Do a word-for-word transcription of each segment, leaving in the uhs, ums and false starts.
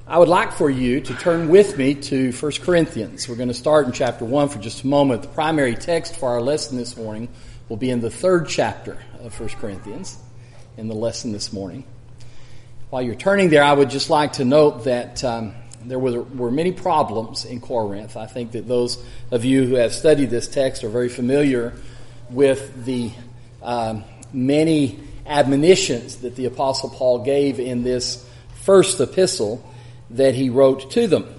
I would like for you to turn with me to First Corinthians. We're going to start in chapter one for just a moment. The primary text for our lesson this morning will be in the third chapter of First Corinthians in the lesson this morning. While you're turning there, I would just like to note that um, there were, were many problems in Corinth. I think that those of you who have studied this text are very familiar with the um, many admonitions that the Apostle Paul gave in this first epistle that he wrote to them.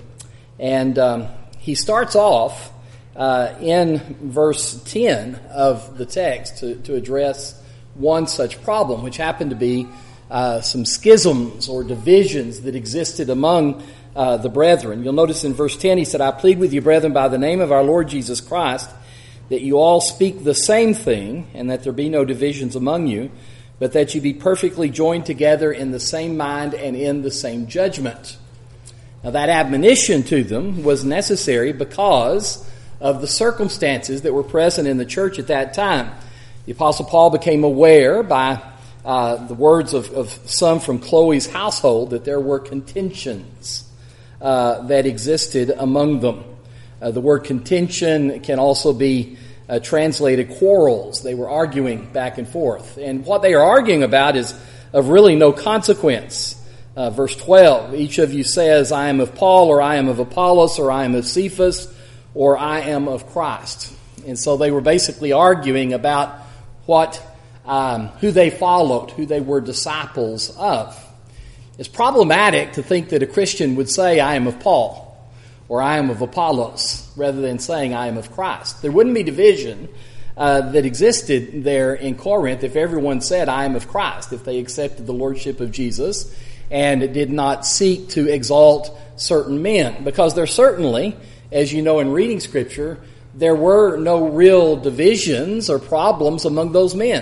And um, he starts off uh, in verse ten of the text to, to address one such problem, which happened to be uh, some schisms or divisions that existed among uh, the brethren. You'll notice in verse ten he said, I plead with you, brethren, by the name of our Lord Jesus Christ, that you all speak the same thing, and that there be no divisions among you, but that you be perfectly joined together in the same mind and in the same judgment. Now, that admonition to them was necessary because of the circumstances that were present in the church at that time. The Apostle Paul became aware by uh, the words of, of some from Chloe's household that there were contentions uh, that existed among them. Uh, the word contention can also be uh, translated quarrels. They were arguing back and forth. And what they are arguing about is of really no consequence. Uh, verse twelve, each of you says, I am of Paul, or I am of Apollos, or I am of Cephas, or I am of Christ. And so they were basically arguing about what, um, who they followed, who they were disciples of. It's problematic to think that a Christian would say, I am of Paul, or I am of Apollos, rather than saying, I am of Christ. There wouldn't be division uh, that existed there in Corinth if everyone said, I am of Christ, if they accepted the lordship of Jesus and did not seek to exalt certain men. Because there certainly, as you know in reading Scripture, there were no real divisions or problems among those men.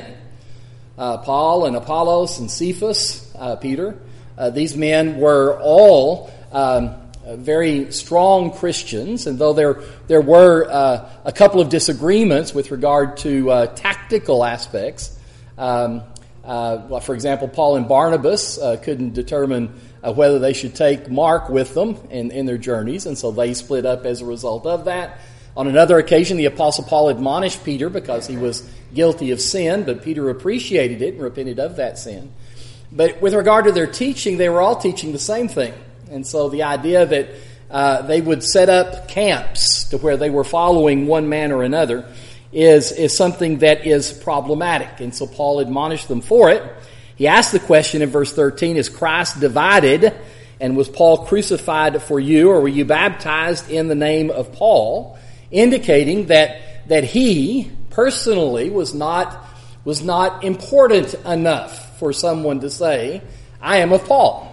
Uh, Paul and Apollos and Cephas, uh, Peter, uh, these men were all um, very strong Christians, and though there there were uh, a couple of disagreements with regard to uh, tactical aspects, um, Uh, well, for example, Paul and Barnabas uh, couldn't determine uh, whether they should take Mark with them in, in their journeys, and so they split up as a result of that. On another occasion, the Apostle Paul admonished Peter because he was guilty of sin, but Peter appreciated it and repented of that sin. But with regard to their teaching, they were all teaching the same thing. And so the idea that uh, they would set up camps to where they were following one man or another is is something that is problematic. And so Paul admonished them for it. He asked the question in verse thirteen, is Christ divided? And was Paul crucified for you, or were you baptized in the name of Paul? Indicating that that he personally was not was not important enough for someone to say, I am of Paul.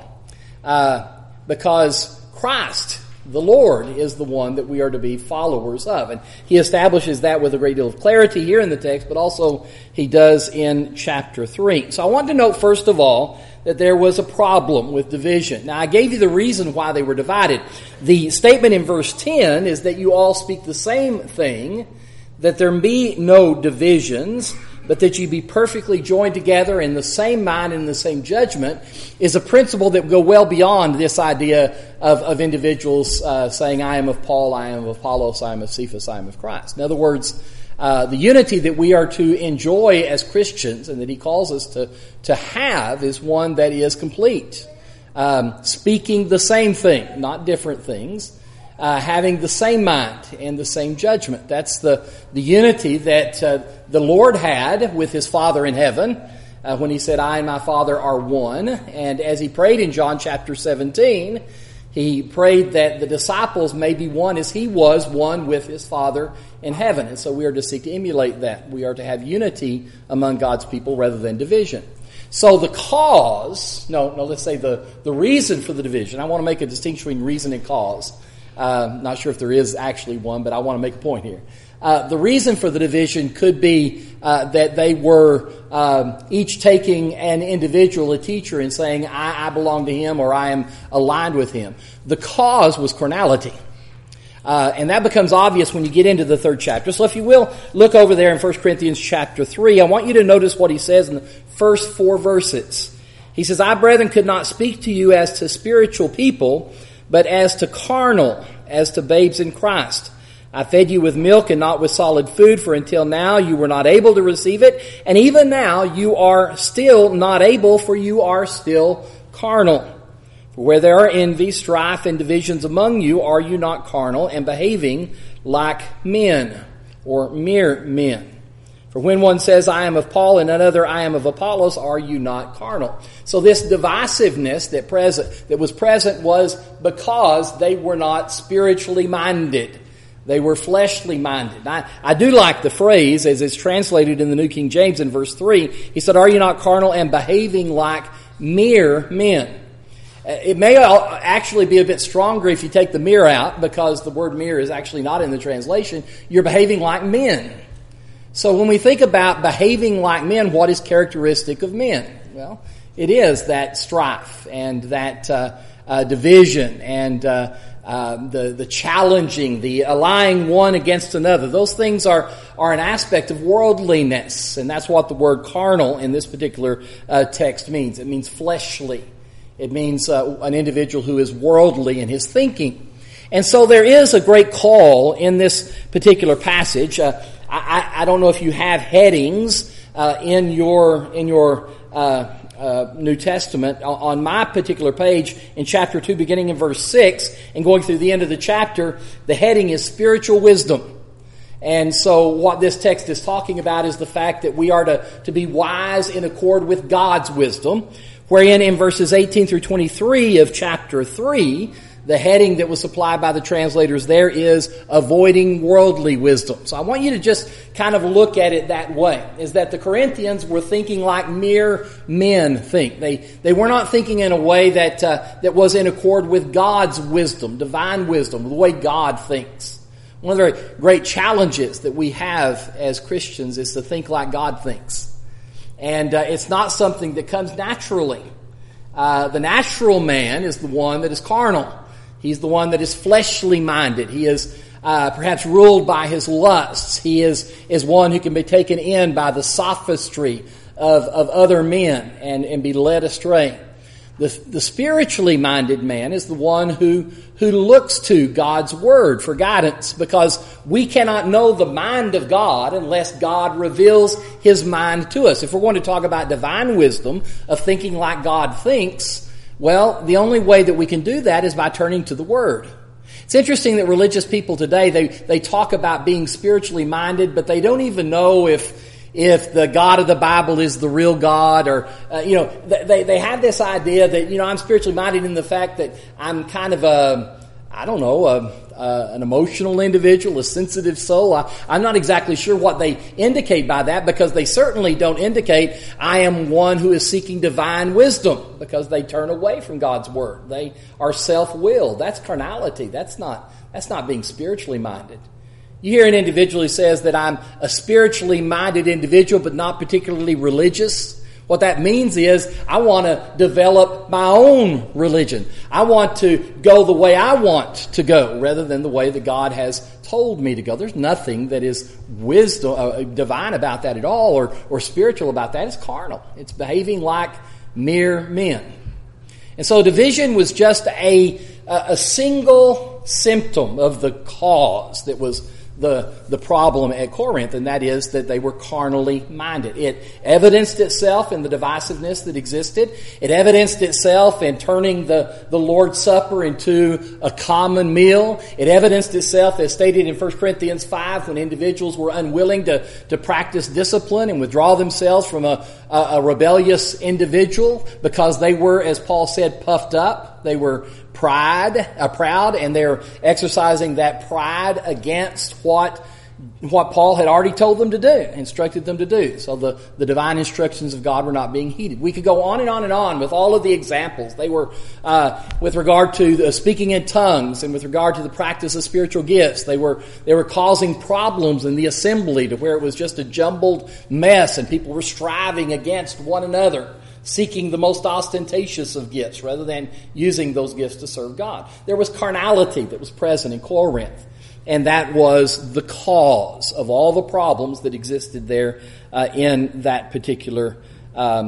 Uh, because Christ, the Lord, is the one that we are to be followers of. And he establishes that with a great deal of clarity here in the text, but also he does in chapter three. So I want to note, first of all, that there was a problem with division. Now, I gave you the reason why they were divided. The statement in verse ten is that you all speak the same thing, that there be no divisions, but that you be perfectly joined together in the same mind and the same judgment, is a principle that will go well beyond this idea of, of individuals uh, saying, I am of Paul, I am of Apollos, I am of Cephas, I am of Christ. In other words, uh, the unity that we are to enjoy as Christians and that he calls us to, to have is one that is complete. Um, speaking the same thing, not different things. Uh, having the same mind and the same judgment. That's the, the unity that uh, the Lord had with his Father in heaven uh, when he said, I and my Father are one. And as he prayed in John chapter seventeen, he prayed that the disciples may be one as he was one with his Father in heaven. And so we are to seek to emulate that. We are to have unity among God's people rather than division. So the cause, no, no, let's say the, the reason for the division. I want to make a distinction between reason and cause. Uh, not sure if there is actually one, but I want to make a point here. Uh, the reason for the division could be uh, that they were um, each taking an individual, a teacher, and saying, I, I belong to him or I am aligned with him. The cause was carnality. Uh, and that becomes obvious when you get into the third chapter. So if you will, look over there in First Corinthians chapter three. I want you to notice what he says in the first four verses. He says, I, brethren, could not speak to you as to spiritual people, but as to carnal, as to babes in Christ. I fed you with milk and not with solid food, for until now you were not able to receive it, and even now you are still not able, for you are still carnal. For where there are envy, strife, and divisions among you, are you not carnal and behaving like men, or mere men? For when one says, I am of Paul, and another, I am of Apollos, are you not carnal? So this divisiveness that present that was present was because they were not spiritually minded. They were fleshly minded. I, I do like the phrase, as it's translated in the New King James in verse three. He said, are you not carnal and behaving like mere men? It may actually be a bit stronger if you take the mere out, because the word mere is actually not in the translation. You're behaving like men. So when we think about behaving like men, what is characteristic of men? Well, it is that strife and that uh, uh, division and uh, uh, the the challenging, the allying one against another. Those things are are an aspect of worldliness, and that's what the word carnal in this particular uh, text means. It means fleshly. It means uh, an individual who is worldly in his thinking. And so there is a great call in this particular passage. Uh, I, I don't know if you have headings uh, in your in your uh, uh, New Testament. On my particular page in chapter two, beginning in verse six, and going through the end of the chapter, the heading is spiritual wisdom. And so what this text is talking about is the fact that we are to, to be wise in accord with God's wisdom, wherein in verses eighteen through twenty-three of chapter three, the heading that was supplied by the translators there is avoiding worldly wisdom. So I want you to just kind of look at it that way, is that the Corinthians were thinking like mere men think. They they were not thinking in a way that uh, that was in accord with God's wisdom, divine wisdom, the way God thinks. One of the great challenges that we have as Christians is to think like God thinks. And uh, it's not something that comes naturally. Uh, the natural man is the one that is carnal. He's the one that is fleshly minded. He is uh, perhaps ruled by his lusts. He is, is one who can be taken in by the sophistry of, of other men and, and be led astray. The, the spiritually minded man is the one who, who looks to God's Word for guidance, because we cannot know the mind of God unless God reveals His mind to us. If we're going to talk about divine wisdom of thinking like God thinks, well, the only way that we can do that is by turning to the Word. It's interesting that religious people today, they, they talk about being spiritually minded, but they don't even know if if the God of the Bible is the real God, or, uh, you know, they, they have this idea that, you know, I'm spiritually minded in the fact that I'm kind of a, I don't know, a, a, an emotional individual, a sensitive soul. I, I'm not exactly sure what they indicate by that, because they certainly don't indicate I am one who is seeking divine wisdom, because they turn away from God's Word. They are self-willed. That's carnality. That's not, that's not being spiritually minded. You hear an individual who says that I'm a spiritually minded individual, but not particularly religious. What that means is I want to develop my own religion. I want to go the way I want to go rather than the way that God has told me to go. There's nothing that is wisdom, uh, divine about that at all, or, or spiritual about that. It's carnal. It's behaving like mere men. And so division was just a, a single symptom of the cause that was the the problem at Corinth, and that is that they were carnally minded. It evidenced itself in the divisiveness that existed. It evidenced itself in turning the, the Lord's Supper into a common meal. It evidenced itself, as stated in First Corinthians five, when individuals were unwilling to, to practice discipline and withdraw themselves from a, a, a rebellious individual because they were, as Paul said, puffed up. They were pride, uh, proud, and they're exercising that pride against what what Paul had already told them to do, instructed them to do. So the, the divine instructions of God were not being heeded. We could go on and on and on with all of the examples. They were, uh, with regard to the speaking in tongues and with regard to the practice of spiritual gifts, they were, they were causing problems in the assembly to where it was just a jumbled mess and people were striving against one another, seeking the most ostentatious of gifts rather than using those gifts to serve God. There was carnality that was present in Corinth, and that was the cause of all the problems that existed there uh, in that particular um,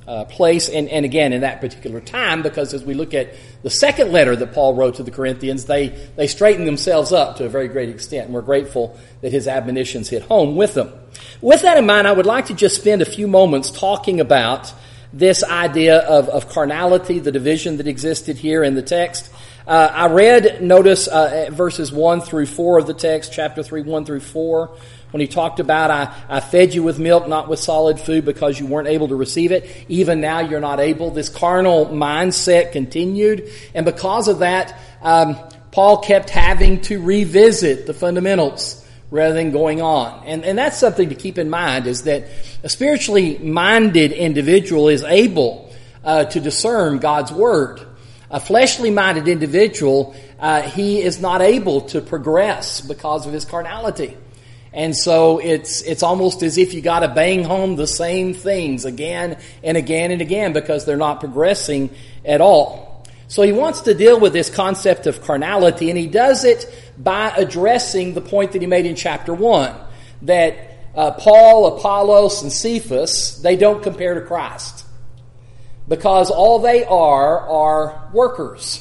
uh, place, and, and again in that particular time, because as we look at the second letter that Paul wrote to the Corinthians, they, they straightened themselves up to a very great extent, and we're grateful that his admonitions hit home with them. With that in mind, I would like to just spend a few moments talking about this idea of, of carnality, the division that existed here in the text. Uh, I read, notice, uh, verses one through four of the text, chapter three, one through four, when he talked about, I, I fed you with milk, not with solid food, because you weren't able to receive it. Even now you're not able. This carnal mindset continued, and because of that, um, Paul kept having to revisit the fundamentals rather than going on. And, and that's something to keep in mind, is that a spiritually minded individual is able uh, to discern God's Word. A fleshly minded individual, uh, he is not able to progress because of his carnality. And so it's it's almost as if you got to bang home the same things again and again and again, because they're not progressing at all. So he wants to deal with this concept of carnality, and he does it by addressing the point that he made in chapter one, that uh, Paul, Apollos, and Cephas, they don't compare to Christ, because all they are are workers.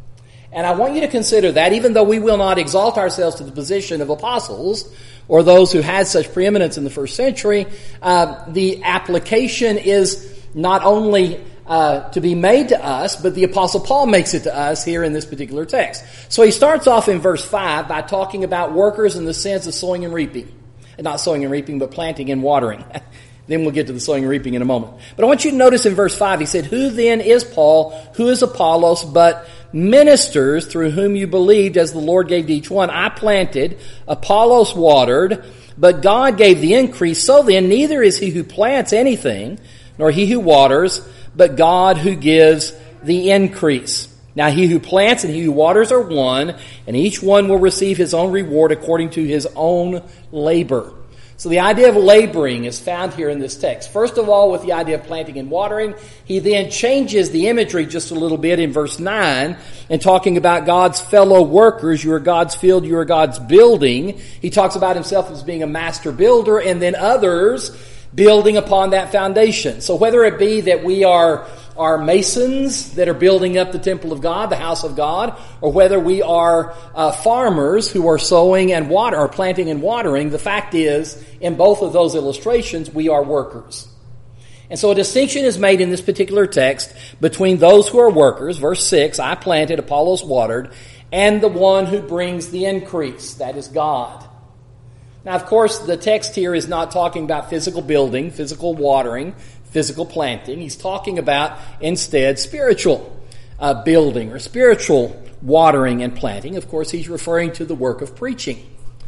And I want you to consider that, even though we will not exalt ourselves to the position of apostles or those who had such preeminence in the first century, uh, the application is not only uh, to be made to us, but the Apostle Paul makes it to us here in this particular text. So he starts off in verse five by talking about workers in the sense of sowing and reaping. And not sowing and reaping, but planting and watering. Then we'll get to the sowing and reaping in a moment. But I want you to notice in verse five, he said, "Who then is Paul? Who is Apollos? But ministers through whom you believed, as the Lord gave to each one. I planted, Apollos watered, but God gave the increase. So then, neither is he who plants anything, nor he who waters, but God who gives the increase. Now he who plants and he who waters are one, and each one will receive his own reward according to his own labor." So the idea of laboring is found here in this text. First of all, with the idea of planting and watering, he then changes the imagery just a little bit in verse nine, and talking about God's fellow workers. You are God's field, you are God's building. He talks about himself as being a master builder, and then others building upon that foundation. So whether it be that we are are masons that are building up the temple of God, the house of God, or whether we are uh, farmers who are sowing and water, or planting and watering, the fact is, in both of those illustrations, we are workers. And so a distinction is made in this particular text between those who are workers, verse six, I planted, Apollos watered, and the one who brings the increase, that is God. Now, of course, the text here is not talking about physical building, physical watering, physical planting. He's talking about, instead, spiritual uh, building or spiritual watering and planting. Of course, he's referring to the work of preaching.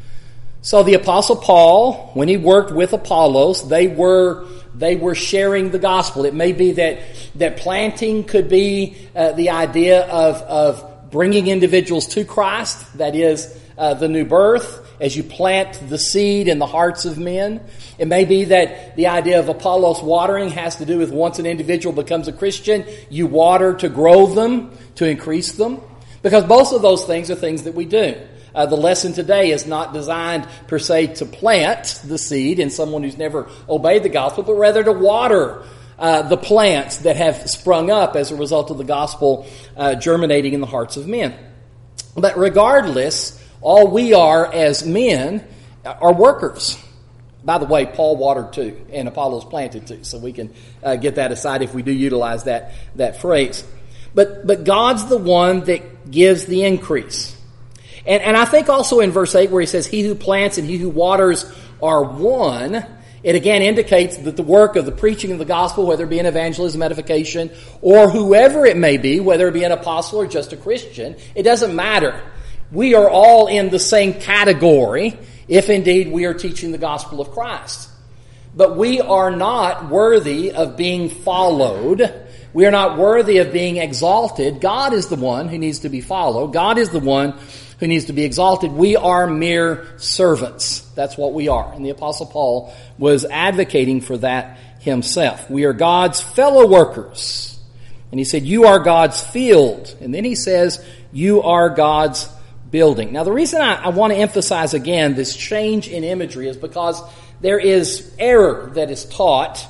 So the Apostle Paul, when he worked with Apollos, they were they were sharing the gospel. It may be that that planting could be uh, the idea of of bringing individuals to Christ. That is uh, the new birth, as you plant the seed in the hearts of men. It may be that the idea of Apollos watering has to do with once an individual becomes a Christian, you water to grow them, to increase them. Because both of those things are things that we do. Uh, the lesson today is not designed per se to plant the seed in someone who's never obeyed the gospel, but rather to water uh, the plants that have sprung up as a result of the gospel uh, germinating in the hearts of men. But regardless, all we are as men are workers. By the way, Paul watered too, and Apollos planted too, so we can uh, get that aside if we do utilize that that phrase. But but God's the one that gives the increase. And, and I think also in verse eight where he says, he who plants and he who waters are one, it again indicates that the work of the preaching of the gospel, whether it be an evangelism, edification, or whoever it may be, whether it be an apostle or just a Christian, it doesn't matter. We are all in the same category, if indeed we are teaching the gospel of Christ. But we are not worthy of being followed. We are not worthy of being exalted. God is the one who needs to be followed. God is the one who needs to be exalted. We are mere servants. That's what we are. And the Apostle Paul was advocating for that himself. We are God's fellow workers. And he said, you are God's field. And then he says, you are God's building. Now, the reason I, I want to emphasize again this change in imagery is because there is error that is taught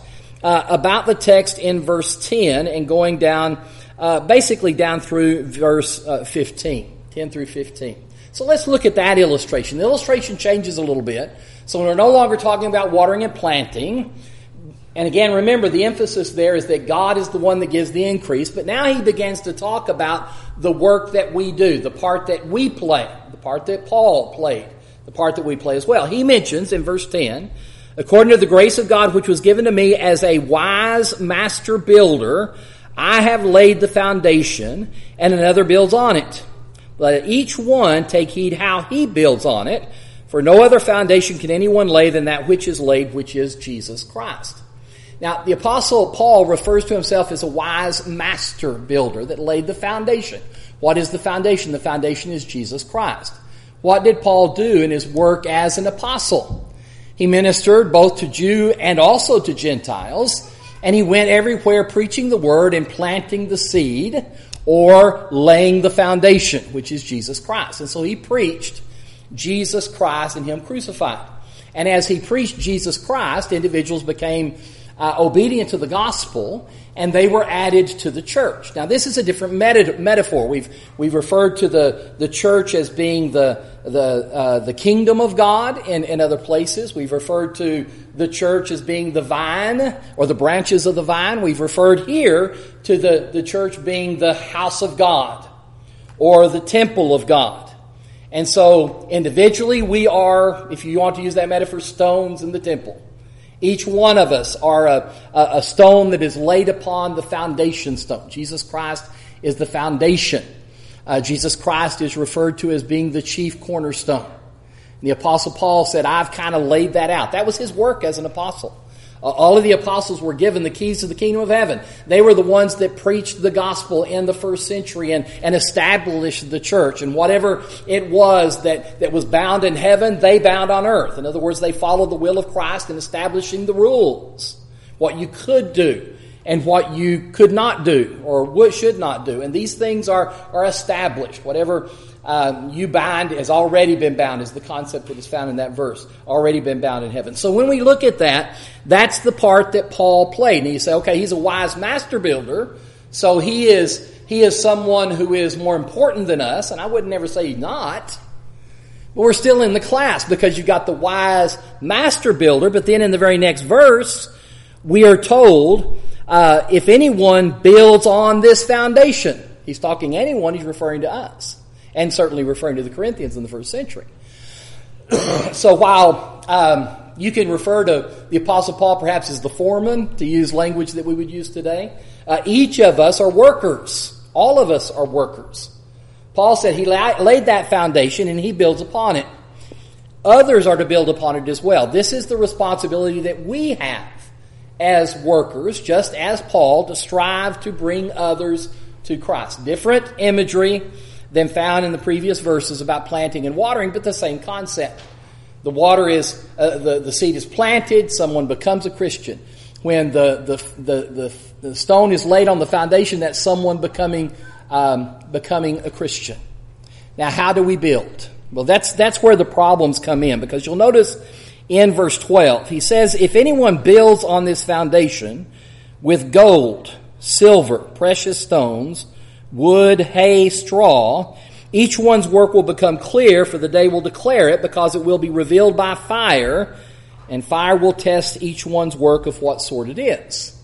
uh, about the text in verse ten and going down, uh, basically down through verse uh, fifteen, ten through fifteen. So let's look at that illustration. The illustration changes a little bit. So we're no longer talking about watering and planting. And again, remember, the emphasis there is that God is the one that gives the increase. But now he begins to talk about the work that we do, the part that we play, the part that Paul played, the part that we play as well. He mentions in verse ten, according to the grace of God which was given to me as a wise master builder, I have laid the foundation, and another builds on it. Let each one take heed how he builds on it, for no other foundation can anyone lay than that which is laid, which is Jesus Christ. Now, the Apostle Paul refers to himself as a wise master builder that laid the foundation. What is the foundation? The foundation is Jesus Christ. What did Paul do in his work as an apostle? He ministered both to Jew and also to Gentiles, and he went everywhere preaching the word and planting the seed, or laying the foundation, which is Jesus Christ. And so he preached Jesus Christ and him crucified. And as he preached Jesus Christ, individuals became uh, obedient to the gospel, and they were added to the church. Now, this is a different meta- metaphor. We've we've referred to the, the church as being the the uh, the kingdom of God in, in other places. We've referred to the church as being the vine or the branches of the vine. We've referred here to the, the church being the house of God or the temple of God. And so individually we are, if you want to use that metaphor, stones in the temple. Each one of us are a, a stone that is laid upon the foundation stone. Jesus Christ is the foundation. Uh, Jesus Christ is referred to as being the chief cornerstone. And the Apostle Paul said, I've kind of laid that out. That was his work as an apostle. Uh, all of the apostles were given the keys to the kingdom of heaven. They were the ones that preached the gospel in the first century and, and established the church. And whatever it was that, that was bound in heaven, they bound on earth. In other words, they followed the will of Christ in establishing the rules. What you could do and what you could not do or what should not do. And these things are, are established. Whatever Um, you bind has already been bound is the concept that is found in that verse. Already been bound in heaven. So when we look at that, that's the part that Paul played. And you say, okay, he's a wise master builder. So he is, he is someone who is more important than us. And I would never say he's not. But we're still in the class because you've got the wise master builder. But then in the very next verse, we are told, uh, if anyone builds on this foundation, he's talking anyone, he's referring to us. And certainly referring to the Corinthians in the first century. So while um, you can refer to the Apostle Paul perhaps as the foreman, to use language that we would use today, uh, each of us are workers. All of us are workers. Paul said he la- laid that foundation and he builds upon it. Others are to build upon it as well. This is the responsibility that we have as workers, just as Paul, to strive to bring others to Christ. Different imagery than found in the previous verses about planting and watering, but the same concept. The water is, uh, the, the seed is planted, someone becomes a Christian. When the, the, the, the, the stone is laid on the foundation, that's someone becoming, um, becoming a Christian. Now, how do we build? Well, that's, that's where the problems come in, because you'll notice in verse twelve, he says, if anyone builds on this foundation with gold, silver, precious stones, wood, hay, straw, each one's work will become clear, for the day will declare it, because it will be revealed by fire, and fire will test each one's work of what sort it is.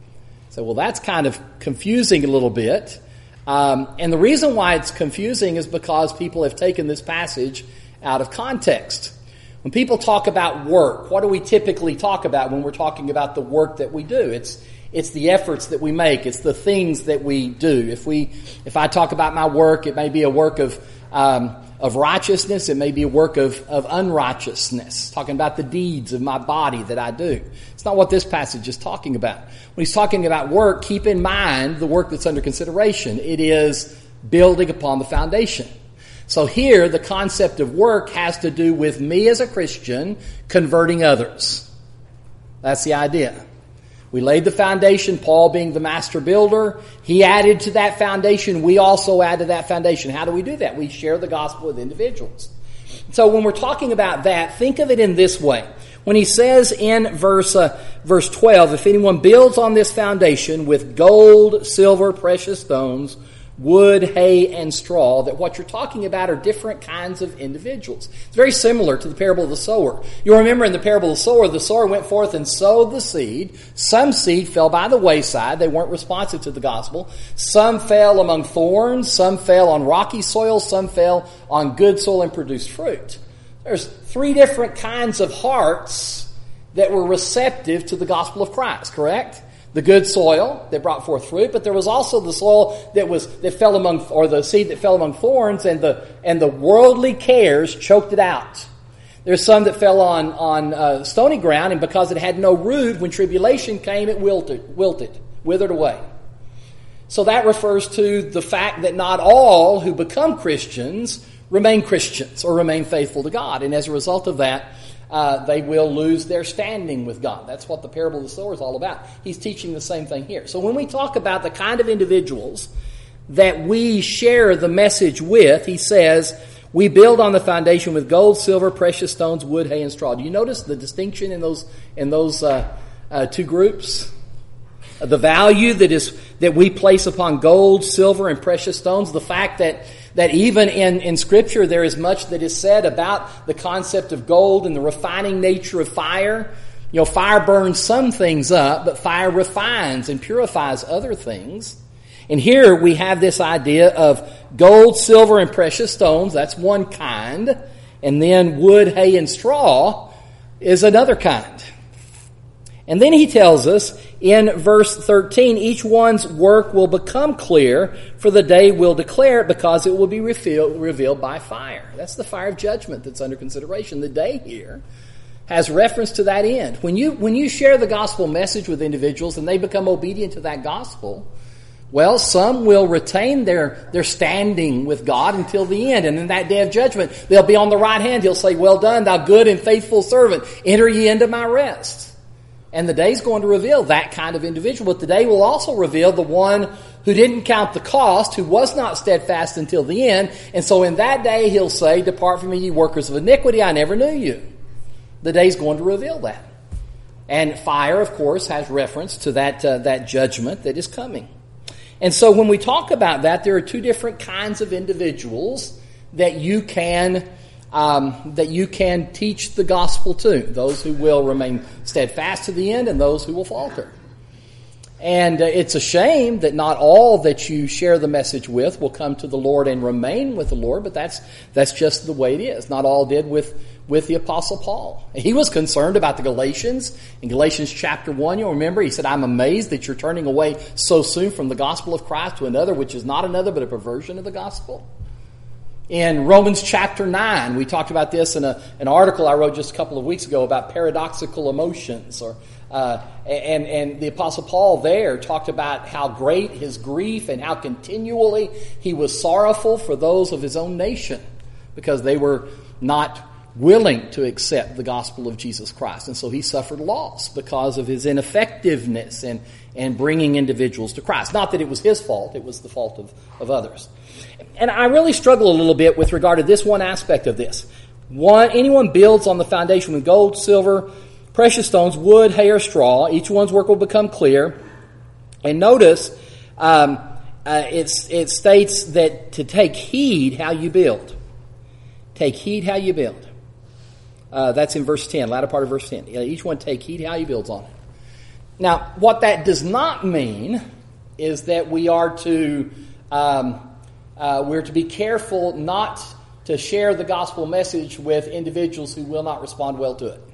So, well, that's kind of confusing a little bit. Um, and the reason why it's confusing is because people have taken this passage out of context. When people talk about work, what do we typically talk about when we're talking about the work that we do? It's It's the efforts that we make. It's the things that we do. If we, if I talk about my work, it may be a work of um, of righteousness. It may be a work of, of unrighteousness. Talking about the deeds of my body that I do. It's not what this passage is talking about. When he's talking about work, keep in mind the work that's under consideration. It is building upon the foundation. So here, the concept of work has to do with me as a Christian converting others. That's the idea. We laid the foundation, Paul being the master builder. He added to that foundation. We also add to that foundation. How do we do that? We share the gospel with individuals. So when we're talking about that, think of it in this way. When he says in verse uh, verse twelve, if anyone builds on this foundation with gold, silver, precious stones, wood, hay, and straw, that what you're talking about are different kinds of individuals. It's very similar to the parable of the sower. You'll remember in the parable of the sower, the sower went forth and sowed the seed. Some seed fell by the wayside. They weren't responsive to the gospel. Some fell among thorns. Some fell on rocky soil. Some fell on good soil and produced fruit. There's three different kinds of hearts that were receptive to the gospel of Christ, correct? The good soil that brought forth fruit, but there was also the soil that was that fell among, or the seed that fell among thorns, and the and the worldly cares choked it out. There's some that fell on on uh, stony ground, and because it had no root, when tribulation came, it wilted, wilted, withered away. So that refers to the fact that not all who become Christians remain Christians or remain faithful to God, and as a result of that, Uh, they will lose their standing with God. That's what the parable of the sower is all about. He's teaching the same thing here. So when we talk about the kind of individuals that we share the message with, he says, we build on the foundation with gold, silver, precious stones, wood, hay, and straw. Do you notice the distinction in those in those uh, uh, two groups? The value that is that we place upon gold, silver, and precious stones. The fact that that even in, in Scripture there is much that is said about the concept of gold and the refining nature of fire. You know, fire burns some things up, but fire refines and purifies other things. And here we have this idea of gold, silver, and precious stones. That's one kind. And then wood, hay, and straw is another kind. And then he tells us in verse thirteen, each one's work will become clear, for the day will declare it, because it will be revealed, revealed by fire. That's the fire of judgment that's under consideration. The day here has reference to that end. When you, when you share the gospel message with individuals and they become obedient to that gospel, well, some will retain their, their standing with God until the end. And in that day of judgment, they'll be on the right hand. He'll say, well done, thou good and faithful servant. Enter ye into my rest. And the day's going to reveal that kind of individual. But the day will also reveal the one who didn't count the cost, who was not steadfast until the end. And so in that day he'll say, depart from me, ye workers of iniquity, I never knew you. The day's going to reveal that. And fire, of course, has reference to that, uh, that judgment that is coming. And so when we talk about that, there are two different kinds of individuals that you can Um, that you can teach the gospel to. Those who will remain steadfast to the end and those who will falter. And uh, it's a shame that not all that you share the message with will come to the Lord and remain with the Lord, but that's that's just the way it is. Not all did with, with the Apostle Paul. He was concerned about the Galatians. In Galatians chapter one, you'll remember, he said, I'm amazed that you're turning away so soon from the gospel of Christ to another, which is not another but a perversion of the gospel. In Romans chapter nine, we talked about this in a, an article I wrote just a couple of weeks ago about paradoxical emotions. Or uh, and, and the Apostle Paul there talked about how great his grief and how continually he was sorrowful for those of his own nation because they were not willing to accept the gospel of Jesus Christ. And so he suffered loss because of his ineffectiveness in, in bringing individuals to Christ. Not that it was his fault, it was the fault of, of others. And I really struggle a little bit with regard to this one aspect of this. One, anyone builds on the foundation with gold, silver, precious stones, wood, hay, or straw. Each one's work will become clear. And notice, um, uh, it's, it states that to take heed how you build. Take heed how you build. Uh, that's in verse ten, latter part of verse ten. Each one take heed how he builds on it. Now, what that does not mean is that we are to... Um, Uh, we're to be careful not to share the gospel message with individuals who will not respond well to it.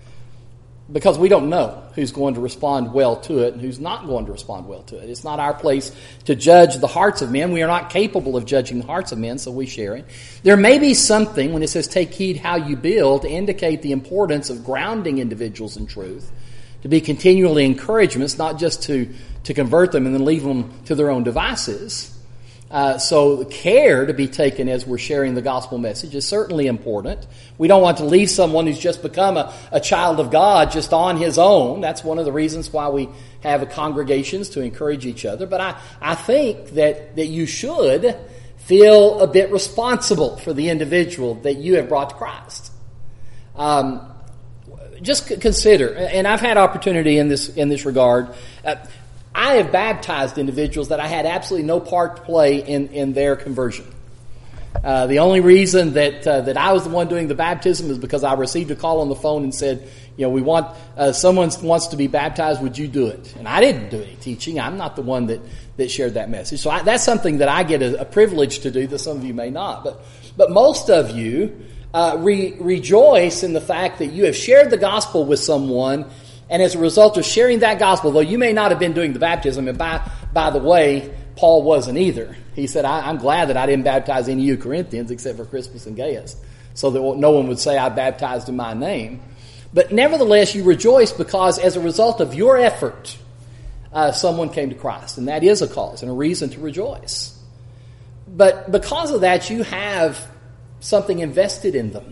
Because we don't know who's going to respond well to it and who's not going to respond well to it. It's not our place to judge the hearts of men. We are not capable of judging the hearts of men, so we share it. There may be something, when it says take heed how you build, to indicate the importance of grounding individuals in truth, to be continually encouragements, not just to, to convert them and then leave them to their own devices. Uh, so care to be taken as we're sharing the gospel message is certainly important. We don't want to leave someone who's just become a, a child of God just on his own. That's one of the reasons why we have congregations, to encourage each other. But I, I think that, that you should feel a bit responsible for the individual that you have brought to Christ. Um, just consider, and I've had opportunity in this in this regard. Uh, I have baptized individuals that I had absolutely no part to play in, in their conversion. Uh, the only reason that uh, that I was the one doing the baptism is because I received a call on the phone and said, you know, we want uh, someone wants to be baptized. Would you do it? And I didn't do any teaching. I'm not the one that, that shared that message. So I, that's something that I get a, a privilege to do that some of you may not. But but most of you uh, re- rejoice in the fact that you have shared the gospel with someone, and as a result of sharing that gospel, though you may not have been doing the baptism, and by by the way, Paul wasn't either. He said, I, I'm glad that I didn't baptize any of you Corinthians except for Crispus and Gaius, so that no one would say I baptized in my name. But nevertheless, you rejoice because as a result of your effort, uh, someone came to Christ. And that is a cause and a reason to rejoice. But because of that, you have something invested in them.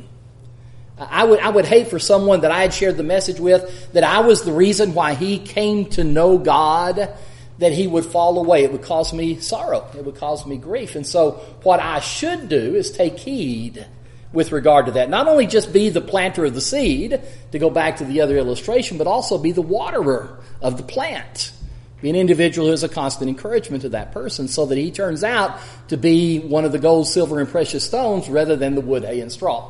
I would I would hate for someone that I had shared the message with, that I was the reason why he came to know God, that he would fall away. It would cause me sorrow. It would cause me grief. And so what I should do is take heed with regard to that. Not only just be the planter of the seed, to go back to the other illustration, but also be the waterer of the plant. Be an individual who is a constant encouragement to that person so that he turns out to be one of the gold, silver, and precious stones rather than the wood, hay, and straw.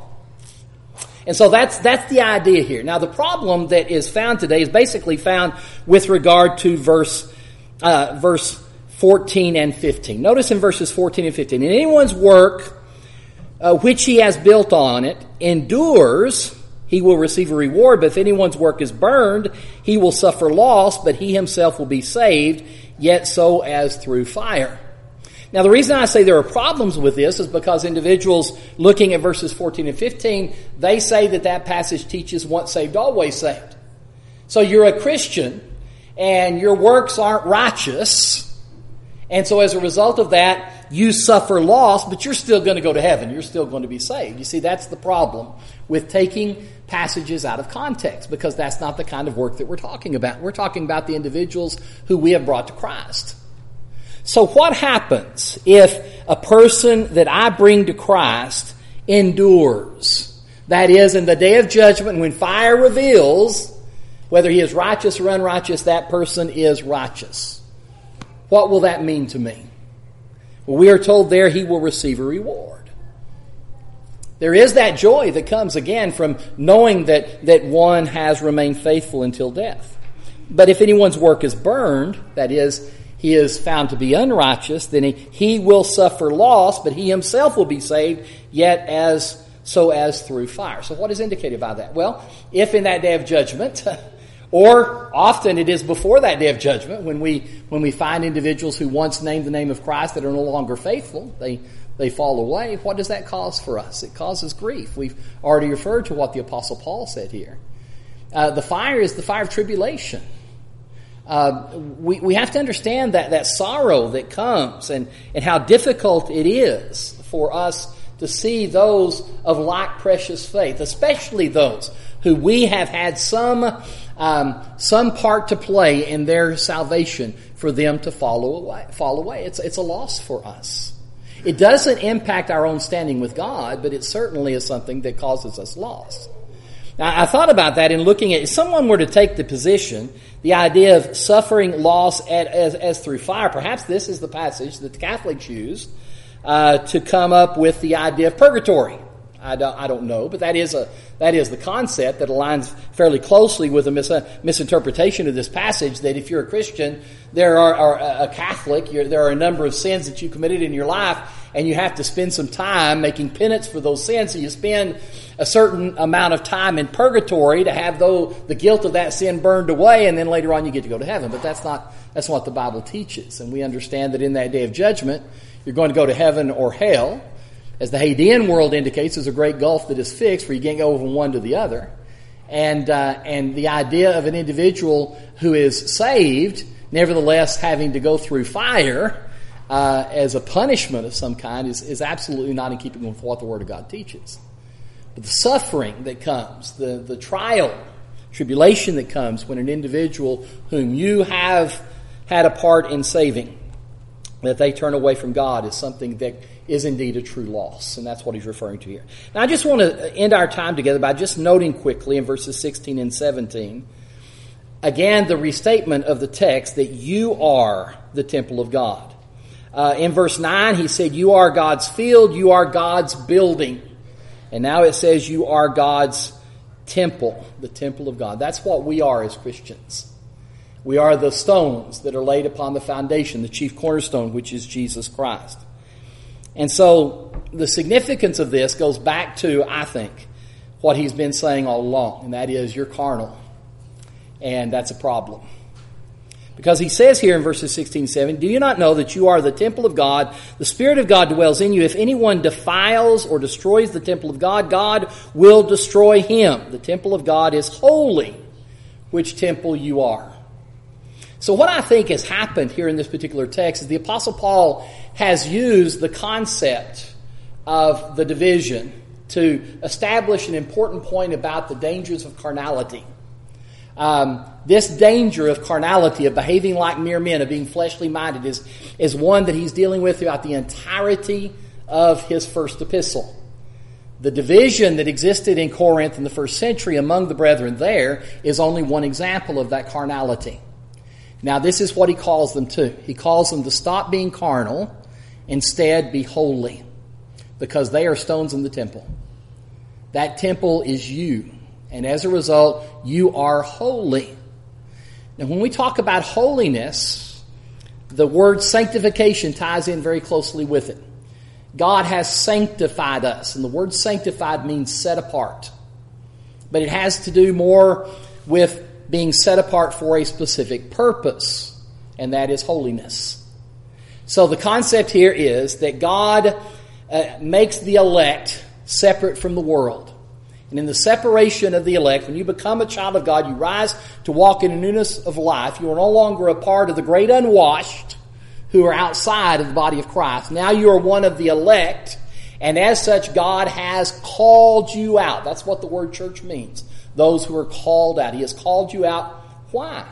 And so that's that's the idea here. Now the problem that is found today is basically found with regard to verse uh, verse fourteen and fifteen. Notice in verses fourteen and fifteen, in anyone's work uh, which he has built on it endures, he will receive a reward. But if anyone's work is burned, he will suffer loss, but he himself will be saved, yet so as through fire. Now, the reason I say there are problems with this is because individuals looking at verses fourteen and fifteen, they say that that passage teaches once saved, always saved. So you're a Christian, and your works aren't righteous, and so as a result of that, you suffer loss, but you're still going to go to heaven. You're still going to be saved. You see, that's the problem with taking passages out of context, because that's not the kind of work that we're talking about. We're talking about the individuals who we have brought to Christ. So what happens if a person that I bring to Christ endures? That is, in the day of judgment, when fire reveals whether he is righteous or unrighteous, that person is righteous. What will that mean to me? Well, we are told there he will receive a reward. There is that joy that comes again from knowing that, that one has remained faithful until death. But if anyone's work is burned, that is, he is found to be unrighteous, then he, he will suffer loss, but he himself will be saved, yet as so as through fire. So what is indicated by that? Well, if in that day of judgment, or often it is before that day of judgment, when we when we find individuals who once named the name of Christ that are no longer faithful, they they fall away, what does that cause for us? It causes grief. We've already referred to what the Apostle Paul said here. Uh, the fire is the fire of tribulation. Uh, we, we have to understand that, that sorrow that comes and, and how difficult it is for us to see those of like precious faith, especially those who we have had some um, some part to play in their salvation, for them to fall away. Fall away. It's it's a loss for us. It doesn't impact our own standing with God, but it certainly is something that causes us loss. Now, I thought about that in looking at, if someone were to take the position, the idea of suffering loss at, as, as through fire, perhaps this is the passage that the Catholics use uh, to come up with the idea of purgatory. I don't, I don't know, but that is a that is the concept that aligns fairly closely with a mis- misinterpretation of this passage, that if you're a Christian, there are, are a Catholic, you're, there are a number of sins that you committed in your life, and you have to spend some time making penance for those sins. So you spend a certain amount of time in purgatory to have though the guilt of that sin burned away, and then later on you get to go to heaven. But that's not that's not what the Bible teaches. And we understand that in that day of judgment, you're going to go to heaven or hell. As the Hadean world indicates, there's a great gulf that is fixed where you can't go from one to the other. And uh, and the idea of an individual who is saved, nevertheless having to go through fire uh, as a punishment of some kind is, is absolutely not in keeping with what the Word of God teaches. But the suffering that comes, the, the trial, tribulation that comes when an individual whom you have had a part in saving, that they turn away from God, is something that is indeed a true loss. And that's what he's referring to here. Now I just want to end our time together by just noting quickly in verses sixteen and seventeen, again, the restatement of the text that you are the temple of God. Uh, in verse nine, he said, you are God's field, you are God's building. And now it says you are God's temple, the temple of God. That's what we are as Christians. We are the stones that are laid upon the foundation, the chief cornerstone, which is Jesus Christ. And so the significance of this goes back to, I think, what he's been saying all along, and that is you're carnal. And that's a problem. Because he says here in verses sixteen and seventeen, do you not know that you are the temple of God? The Spirit of God dwells in you. If anyone defiles or destroys the temple of God, God will destroy him. The temple of God is holy, which temple you are. So what I think has happened here in this particular text is the Apostle Paul has used the concept of the division to establish an important point about the dangers of carnality. Um, this danger of carnality, of behaving like mere men, of being fleshly minded, is, is one that he's dealing with throughout the entirety of his first epistle. The division that existed in Corinth in the first century among the brethren there is only one example of that carnality. Now, this is what he calls them to. He calls them to stop being carnal, instead be holy, because they are stones in the temple. That temple is you. And as a result, you are holy. Now, when we talk about holiness, the word sanctification ties in very closely with it. God has sanctified us, and the word sanctified means set apart. But it has to do more with being set apart for a specific purpose, and that is holiness. So the concept here is that God uh, makes the elect separate from the world. And in the separation of the elect, when you become a child of God, you rise to walk in a newness of life. You are no longer a part of the great unwashed who are outside of the body of Christ. Now you are one of the elect, and as such, God has called you out. That's what the word church means. Those who are called out. He has called you out. Why?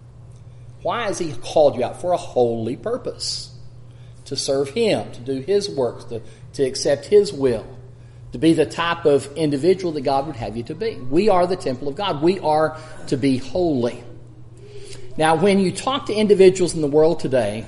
Why has He called you out? For a holy purpose. To serve Him, to do His works, to, to accept His will. To be the type of individual that God would have you to be. We are the temple of God. We are to be holy. Now, when you talk to individuals in the world today,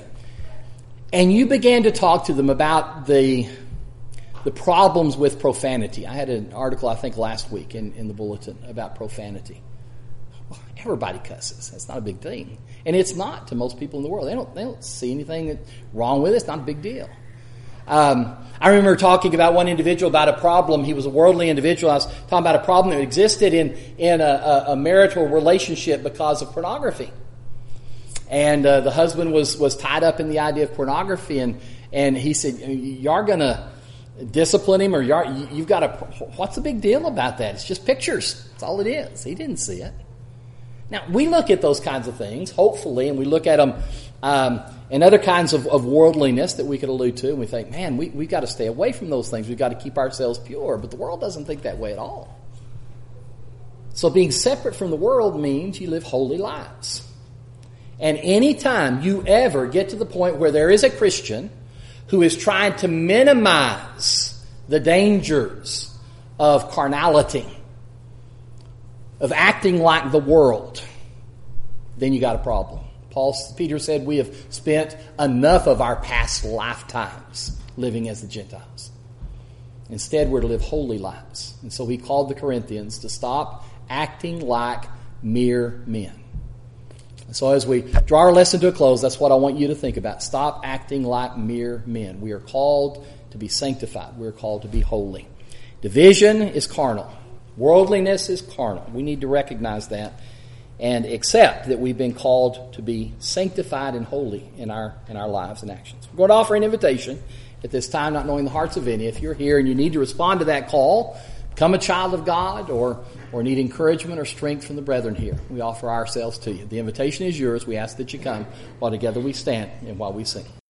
and you began to talk to them about the, the problems with profanity. I had an article, I think, last week in, in the bulletin about profanity. Well, everybody cusses. That's not a big thing. And it's not to most people in the world. They don't, they don't see anything wrong with it. It's not a big deal. Um, I remember talking about one individual about a problem. He was a worldly individual. I was talking about a problem that existed in, in a, a, a marital relationship because of pornography. And uh, the husband was, was tied up in the idea of pornography, and, and he said, "You're going to discipline him, or you're, you've got to, what's the big deal about that? It's just pictures. That's all it is." He didn't see it. Now, we look at those kinds of things, hopefully, and we look at them um, and other kinds of, of worldliness that we could allude to, and we think, man, we, we've got to stay away from those things. We've got to keep ourselves pure. But the world doesn't think that way at all. So being separate from the world means you live holy lives. And any time you ever get to the point where there is a Christian who is trying to minimize the dangers of carnality, of acting like the world, then you got a problem. Paul, Peter said we have spent enough of our past lifetimes living as the Gentiles. Instead, we're to live holy lives. And so he called the Corinthians to stop acting like mere men. So as we draw our lesson to a close, that's what I want you to think about. Stop acting like mere men. We are called to be sanctified. We are called to be holy. Division is carnal. Worldliness is carnal. We need to recognize that and accept that we've been called to be sanctified and holy in our in our lives and actions. We're going to offer an invitation at this time, not knowing the hearts of any. If you're here and you need to respond to that call, become a child of God, or or need encouragement or strength from the brethren here, we offer ourselves to you. The invitation is yours. We ask that you come while together we stand and while we sing.